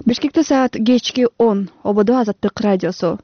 Бишкекте саат кечки 10. Ободо Азаттык радиосу.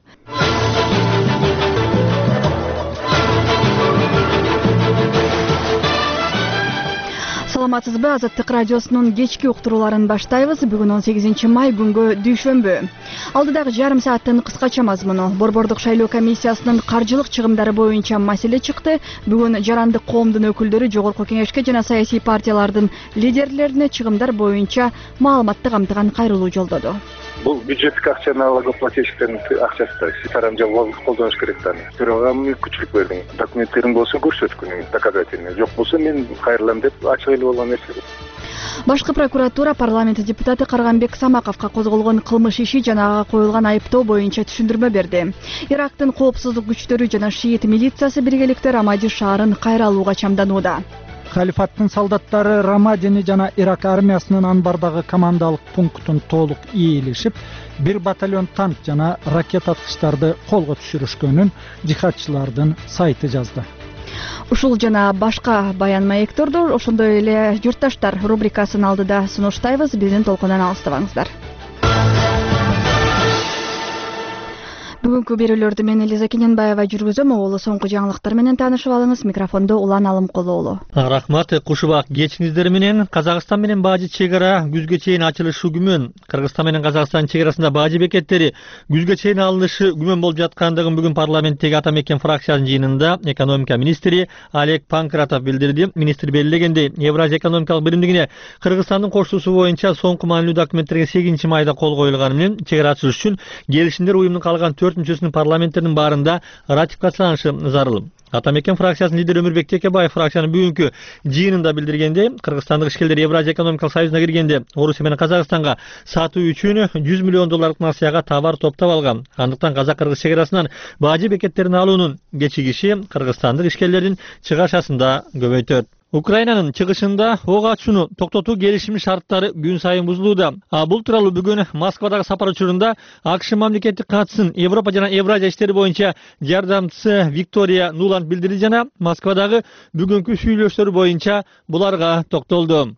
Саламатсызбы, Азаттык радиосунун кечки уктурууларын баштайбыз. Бүгүн 18 май күнгө дүйшөмбү. Алдыдагы жарым сааттын кыскача мазмуну. Борбордук шайлоо комиссиясынын каржылык чыгымдары боюнча маселе чыкты. Бүгүн жарандык коомдун өкүлдөрү жогорку кеңешке жана саясий партиялардын лидерлерине чыгымдар боюнча маалыматты камтыган кайрылуу жолдоду. Бул бюджеттик акча налогоплательщиктердин акчасы. Тарамжа колдонуш керек да. Бирок мүмкүнчүлүк бердим. Документтериң болсо көрсөткүн, доказательный. Жок болсо мен кайрылам деп ачык эле болгон нерсе. Башкы прокуратура парламент депутаты Карганбек Самаковго козголгон кылмыш иши жана ага коюлган айыптоо боюнча түшүндүрмө берди. Ирактын коопсуздук күчтөрү жана шиит милициясы биргеликте Рамади шаарын кайра алууга чамданууда. Халифаттын солдаттары Рамадини жана Ирак армиясынын анбардагы командалык пунктун толук ээлешип, 1 батальон танк жана ракета аткычтарды колго түшүрүшкөнүн жихадчылардын сайты жазды. Ушул жана башка баян маекторду ошондой эле журтташтар рубрикасын алдыда сунуштайбыз. Биздин толкундан алыстабаңыздар. Бүгүнкү берүүлөрдү мен Элиза Кененбаева жүргүзөм. Оолу соңку жаңылыктар менен таанышып алыңыз. Микрофондо Улан Алымкулуулу. Рахмат, кушубак кечиңиздер менен. Казакстан менен Бажы чек ара күзгө чейин ачылышы күмөн. Кыргызстан менен Казакстан чек арасында Бажы бекеттери күзгө чейин алынышы күмөн болуп жаткандыгын бүгүн парламенттеги Ата Мекен фракциясынын жыйынында экономика министри Олег Панкратов билдирди. Министр белгилегендей, Евразия экономикалык биримдигине Кыргызстандын коштуусу боюнча соңку маанилүү документтерге 8 майда кол коюлганы менен чек ара ачылыш үчүн келишимдер уюмдун калган 4 мүчөсүнүн парламенттеринин баарында ратификацияланышы зарыл. Ата Мекен фракциясынын лидери Өмүрбек Текебаев фракциянын бүгүнкү жыйынында билдиргендей, кыргызстандык ишкерлер Евразия экономикалык союзуна киргенде Орусия менен Казакстанга сатуу үчүн $100 миллион насыяга товар топтоп алган. Андыктан казак-кыргыз чек арасынан Бажы бекеттерин алуунун кечигиши кыргызстандык ишкерлердин чыгашасында көбөйтөт. Украинанын чыгышында ок ачууну токтотуу келишими шарттары күн сайын бузулууда. Бул тууралуу бүгүн Москвадагы сапар учурунда АКШ мамлекеттик катчысын Европа жана Евразия иштери боюнча жардамчысы Виктория Нуланд билдирди жана Москвадагы бүгүнкү сүйлөшүүлөр боюнча буларга токтолду.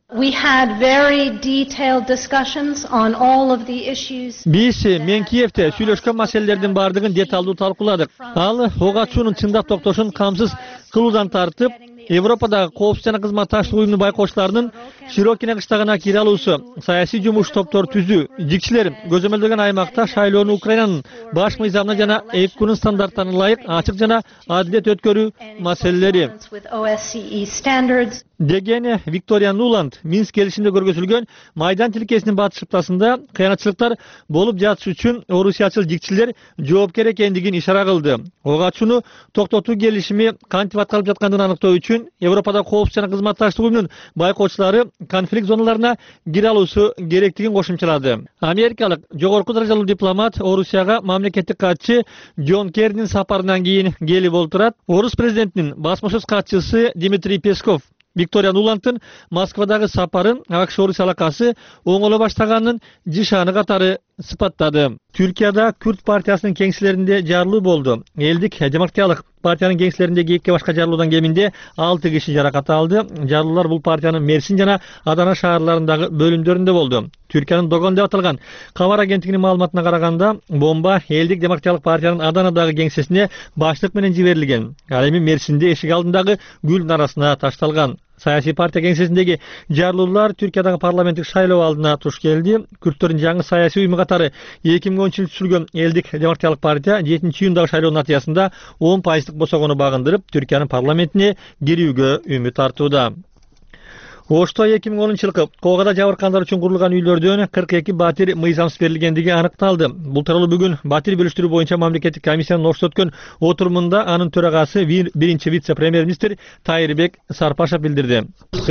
Биз мен Киевте сүйлөшкөн маселелердин бардыгын деталдуу талкууладык. Ал ок ачуунун чындап токтошун камсыз кылуудан тартып, Европадагы коопсуз жана кызматташтык уюмунун байкоочуларынын Широкине кыштагына кире алуусу, саясий жумуш топтор түзүү, жикчилер көзөмөлдөгөн аймакта шайлоону Украинанын баш мыйзамына жана ЭККУнун стандарттарына ылайык ачык жана адилет өткөрүү маселелери деген Виктория Нуланд Минск келишимде көргөзүлгөн Майдан тилкесинин батыш шыптасында кыянатчылыктар болуп жатышы үчүн орусиячыл жикчилер жоопкер экендигин ишара кылды. Ок ачууну токтотуу келишими кантип аткарылып жаткандыгын аныктоо үчүн Европада коопсуз жана кызматташтык уюмунун байкоочулары конфликт зоналарына кире алуусу керектигин кошумчалады. Америкалык жогорку даражалуу дипломат Орусияга мамлекеттик катчы Джон Керринин сапарынан кийин келип олтурат. Орус президентинин басмашөз катчысы Дмитрий Песков Виктория Нуландтын Москвадагы сапарын АКШ Орусия алакасы оңоло баштаганын жишаны катары сыпаттады. Түркияда Күрд партиясынын кеңселеринде жарылуу болду. Элдик демократиялык партиянын кеңселериндеги 2 башка жарылуудан кеминде 6 киши жаракат алды. Жарылуулар бул партиянын Мерсин жана Адана шаарларындагы бөлүмдөрүндө болду. Түркиянын Догон деп аталган кабар агенттигинин маалыматына караганда, бомба Элдик демократиялык партиянын Аданадагы кеңсесине баштык менен жиберилген. Ал эми Мерсинде эшик алдындагы гүлдүн арасына ташталган. Саясий партия кеңсесиндеги жарылуулар Түркиядагы парламенттик шайлоо алдына туш келди. Күрдтөрдүн жаңы саясий уюму катары 2010 түзүлгөн Элдик демократиялык партия 7-июндагы шайлоонун натыйжасында 10% босогону багындырып, Түркиянын парламентине кирүүгө үмүт артууда. Ошто 2010 жылкы Когада жабыркандар үчүн курулган үйлөрдөн 42 батир мыйзамсыз берилгендиги аныкталды. Бул тууралуу бүгүн батир бөлүштүрүү боюнча мамлекеттик комиссиянын Ошто өткөн отурумунда анын төрагасы биринчи вице-премьер-министр Тайырбек Сарпашев билдирди.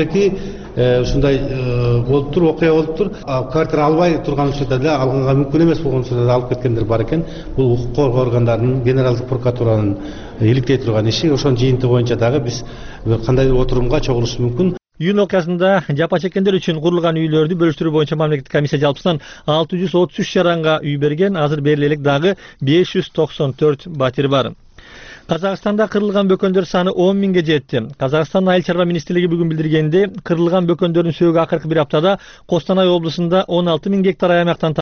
42 ушундай болуптур, окуя болуптур. Квартира албай турган учурда деле алганга мүмкүн эмес болгон учурда да алып кеткендер бар экен. Бул укук коргоо органдарынын, генералдык прокуратуранын иликтей турган иши. Ошонун жыйынтыгы боюнча дагы биз кандайдыр отурумга чогулуш мүмкүн. Июнь окуясында жапа чеккендер үчүн курулган үйлөрдү бөлүштүрүү боюнча мамлекеттик комиссия жалпысынан 633 жаранга үй берген. Азыр бериле элек дагы 594 батир бар. Казакстанда кырылган бөкөндөр саны 10 миңге жетти. Казакстан айыл чарба министрлиги бүгүн билдиргенде, кырылган бөкөндөрдүн сөөгү акыркы бир аптада Костанай облусунда 16 миң гектар аймактан